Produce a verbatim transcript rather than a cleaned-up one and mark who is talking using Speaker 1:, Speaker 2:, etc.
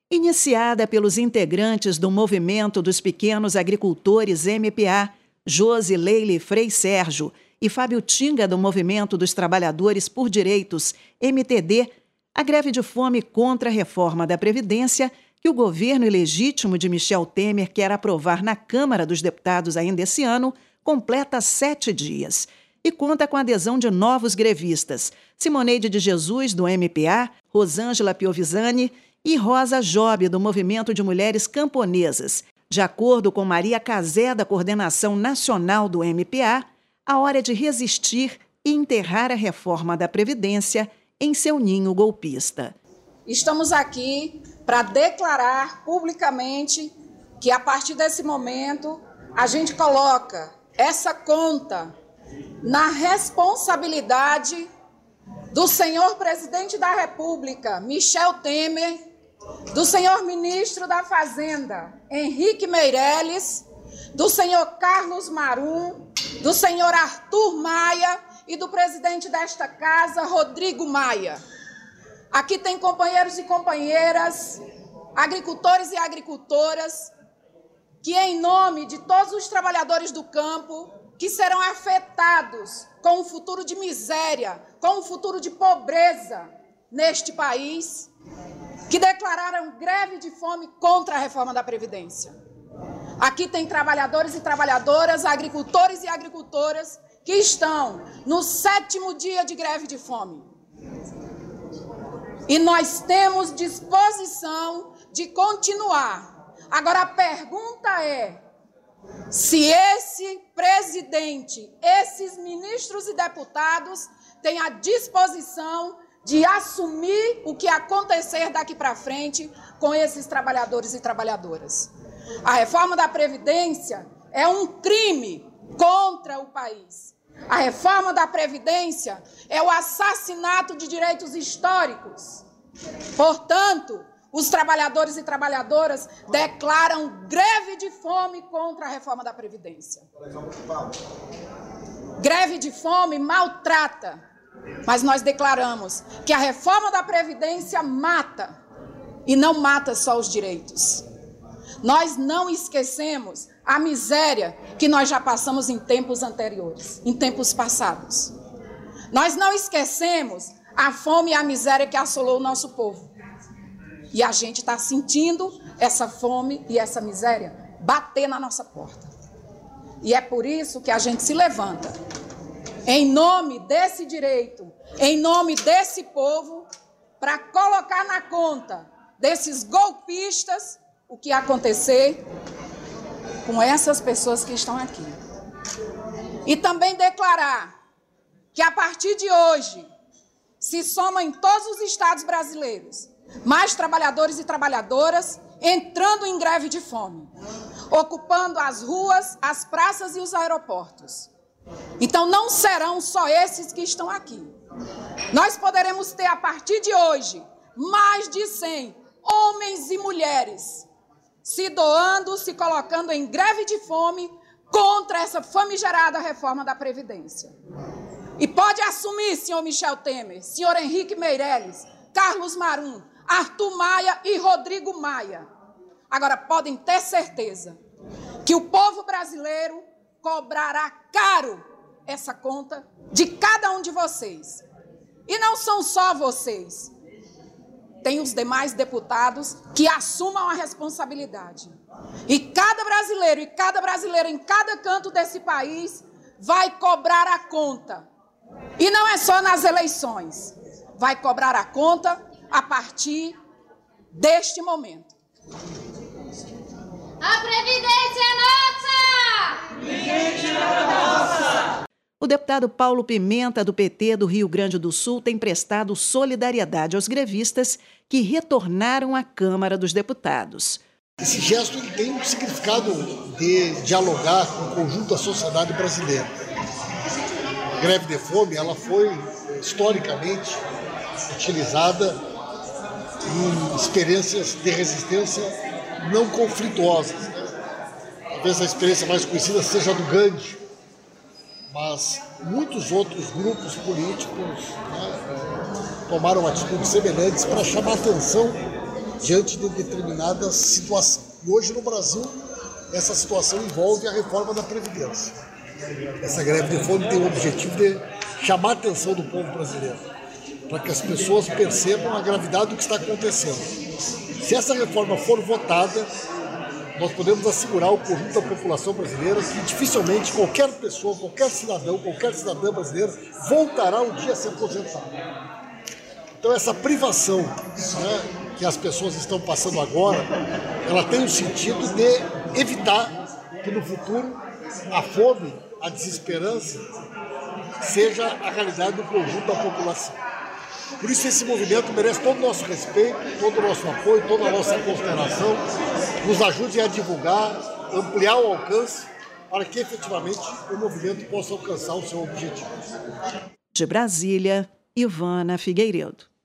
Speaker 1: Iniciada pelos integrantes do Movimento dos Pequenos Agricultores M P A, Josi Leile Frei Sérgio, e Fábio Tinga, do Movimento dos Trabalhadores por Direitos, M T D, a greve de fome contra a reforma da Previdência, que o governo ilegítimo de Michel Temer quer aprovar na Câmara dos Deputados ainda esse ano, completa sete dias. E conta com a adesão de novos grevistas, Simoneide de Jesus, do M P A, Rosângela Piovisani e Rosa Job, do Movimento de Mulheres Camponesas. De acordo com Maria Cazé, da Coordenação Nacional do M P A, a hora é de resistir e enterrar a reforma da Previdência em seu ninho golpista.
Speaker 2: Estamos aqui para declarar publicamente que, a partir desse momento, a gente coloca essa conta na responsabilidade do senhor presidente da República, Michel Temer, do senhor ministro da Fazenda, Henrique Meirelles, do senhor Carlos Marum, do senhor Arthur Maia e do presidente desta casa, Rodrigo Maia. Aqui tem companheiros e companheiras, agricultores e agricultoras, que em nome de todos os trabalhadores do campo, que serão afetados com um futuro de miséria, com um futuro de pobreza neste país, que declararam greve de fome contra a reforma da Previdência. Aqui tem trabalhadores e trabalhadoras, agricultores e agricultoras que estão no sétimo dia de greve de fome. E nós temos disposição de continuar. Agora a pergunta é: se esse presidente, esses ministros e deputados têm a disposição de assumir o que acontecer daqui para frente com esses trabalhadores e trabalhadoras. A reforma da Previdência é um crime contra o país. A reforma da Previdência é o assassinato de direitos históricos. Portanto, os trabalhadores e trabalhadoras declaram greve de fome contra a reforma da Previdência. Greve de fome maltrata, mas nós declaramos que a reforma da Previdência mata, e não mata só os direitos. Nós não esquecemos a miséria que nós já passamos em tempos anteriores, em tempos passados. Nós não esquecemos a fome e a miséria que assolou o nosso povo. E a gente está sentindo essa fome e essa miséria bater na nossa porta. E é por isso que a gente se levanta, em nome desse direito, em nome desse povo, para colocar na conta desses golpistas o que acontecer com essas pessoas que estão aqui. E também declarar que, a partir de hoje, se somam em todos os estados brasileiros mais trabalhadores e trabalhadoras entrando em greve de fome, ocupando as ruas, as praças e os aeroportos. Então, não serão só esses que estão aqui. Nós poderemos ter, a partir de hoje, mais de cem homens e mulheres se doando, se colocando em greve de fome contra essa famigerada reforma da Previdência. E pode assumir, senhor Michel Temer, senhor Henrique Meirelles, Carlos Marum, Arthur Maia e Rodrigo Maia. Agora, podem ter certeza que o povo brasileiro cobrará caro essa conta de cada um de vocês. E não são só vocês. Tem os demais deputados que assumam a responsabilidade. E cada brasileiro e cada brasileira em cada canto desse país vai cobrar a conta. E não é só nas eleições. Vai cobrar a conta a partir deste momento.
Speaker 3: A Previdência é nossa!
Speaker 4: Ninguém tira a nossa!
Speaker 1: O deputado Paulo Pimenta, do P T do Rio Grande do Sul, tem prestado solidariedade aos grevistas que retornaram à Câmara dos Deputados.
Speaker 5: Esse gesto tem um significado de dialogar com o conjunto da sociedade brasileira. A greve de fome, ela foi historicamente utilizada em experiências de resistência não conflituosas. Talvez a experiência mais conhecida seja a do Gandhi, mas muitos outros grupos políticos, né, tomaram atitudes semelhantes para chamar a atenção diante de determinada situação. E hoje no Brasil, essa situação envolve a reforma da Previdência. Essa greve de fome tem o objetivo de chamar a atenção do povo brasileiro, para que as pessoas percebam a gravidade do que está acontecendo. Se essa reforma for votada, nós podemos assegurar ao conjunto da população brasileira que dificilmente qualquer pessoa, qualquer cidadão, qualquer cidadã brasileira voltará um dia a se aposentar. Então essa privação, né, que as pessoas estão passando agora, ela tem o sentido de evitar que no futuro a fome, a desesperança seja a realidade do conjunto da população. Por isso esse movimento merece todo o nosso respeito, todo o nosso apoio, toda a nossa consideração. Nos ajude a divulgar, ampliar o alcance, para que efetivamente o movimento possa alcançar o seu objetivo.
Speaker 1: De Brasília, Ivana Figueiredo.